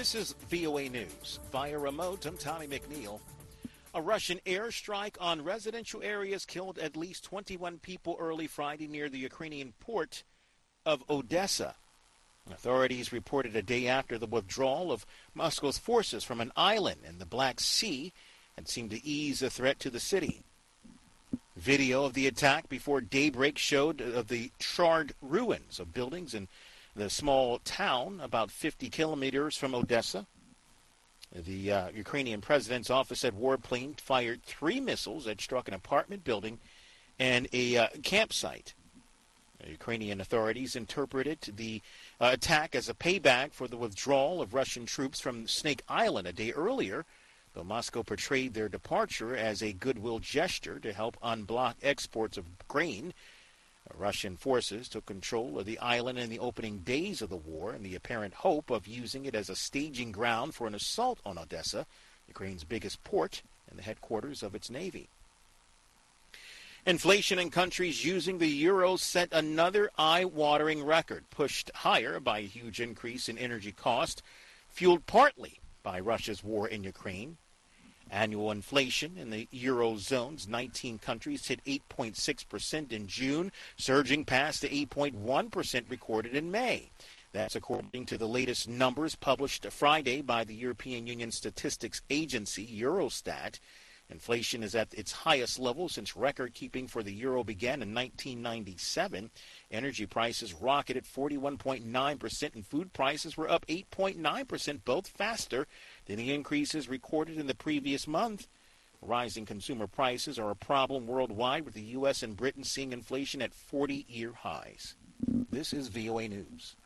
This is VOA News. Via remote, I'm Tommy McNeil. A Russian airstrike on residential areas killed at least 21 people early Friday near the Ukrainian port of Odessa. Authorities reported a day after the withdrawal of Moscow's forces from an island in the Black Sea and seemed to ease the threat to the city. Video of the attack before daybreak showed of the charred ruins of buildings in the small town about 50 kilometers from Odessa. The Ukrainian president's office said warplane fired 3 missiles that struck an apartment building and a campsite. Ukrainian authorities interpreted the attack as a payback for the withdrawal of Russian troops from Snake Island a day earlier, though Moscow portrayed their departure as a goodwill gesture to help unblock exports of grain. Russian forces took control of the island in the opening days of the war in the apparent hope of using it as a staging ground for an assault on Odessa, Ukraine's biggest port and the headquarters of its navy. Inflation in countries using the euro set another eye-watering record, pushed higher by a huge increase in energy cost, fueled partly by Russia's war in Ukraine. Annual inflation in the Eurozone's 19 countries hit 8.6% in June, surging past the 8.1% recorded in May. That's according to the latest numbers published Friday by the European Union Statistics Agency, Eurostat. Inflation is at its highest level since record-keeping for the euro began in 1997. Energy prices rocketed 41.9% and food prices were up 8.9%, both faster than the increases recorded in the previous month. Rising consumer prices are a problem worldwide, with the U.S. and Britain seeing inflation at 40-year highs. This is VOA News.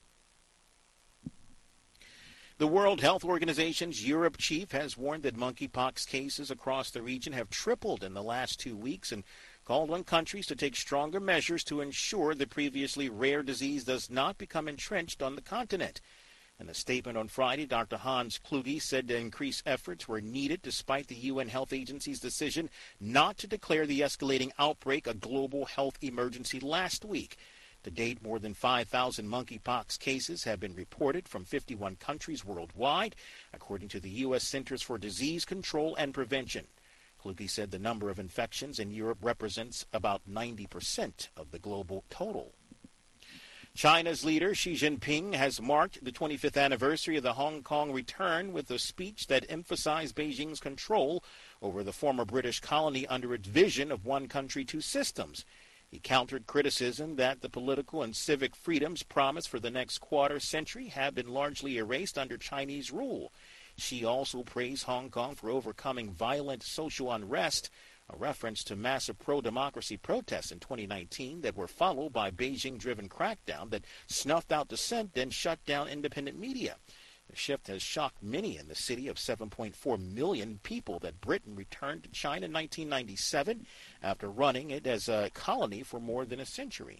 The World Health Organization's Europe chief has warned that monkeypox cases across the region have tripled in the last 2 weeks and called on countries to take stronger measures to ensure the previously rare disease does not become entrenched on the continent. In a statement on Friday, Dr. Hans Kluge said that increased efforts were needed despite the UN Health Agency's decision not to declare the escalating outbreak a global health emergency last week. To date, more than 5,000 monkeypox cases have been reported from 51 countries worldwide, according to the U.S. Centers for Disease Control and Prevention. Kluge said the number of infections in Europe represents about 90% of the global total. China's leader Xi Jinping has marked the 25th anniversary of the Hong Kong return with a speech that emphasized Beijing's control over the former British colony under its vision of one country, two systems. He countered criticism that the political and civic freedoms promised for the next quarter century have been largely erased under Chinese rule. Xi also praised Hong Kong for overcoming violent social unrest, a reference to massive pro-democracy protests in 2019 that were followed by Beijing-driven crackdown that snuffed out dissent and shut down independent media. The shift has shocked many in the city of 7.4 million people that Britain returned to China in 1997 after running it as a colony for more than a century.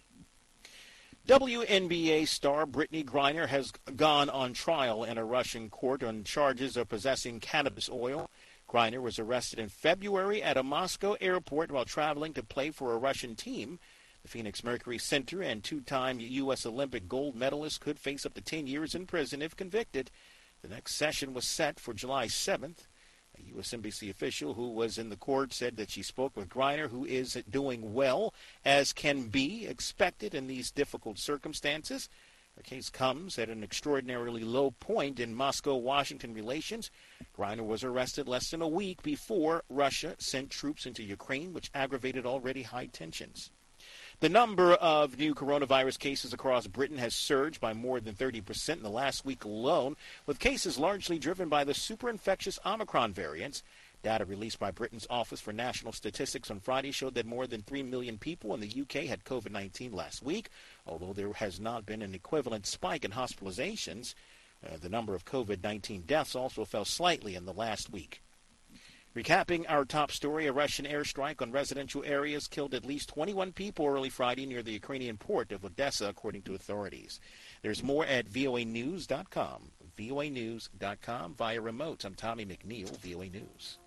WNBA star Brittany Griner has gone on trial in a Russian court on charges of possessing cannabis oil. Griner was arrested in February at a Moscow airport while traveling to play for a Russian team. The Phoenix Mercury center and two-time U.S. Olympic gold medalist could face up to 10 years in prison if convicted. The next session was set for July 7th. A U.S. Embassy official who was in the court said that she spoke with Griner, who is doing well, as can be expected in these difficult circumstances. Her case comes at an extraordinarily low point in Moscow-Washington relations. Griner was arrested less than a week before Russia sent troops into Ukraine, which aggravated already high tensions. The number of new coronavirus cases across Britain has surged by more than 30% in the last week alone, with cases largely driven by the super-infectious Omicron variants. Data released by Britain's Office for National Statistics on Friday showed that more than 3 million people in the UK had COVID-19 last week, although there has not been an equivalent spike in hospitalizations. The number of COVID-19 deaths also fell slightly in the last week. Recapping our top story, a Russian airstrike on residential areas killed at least 21 people early Friday near the Ukrainian port of Odessa, according to authorities. There's more at voanews.com. voanews.com via remote. I'm Tommy McNeil, VOA News.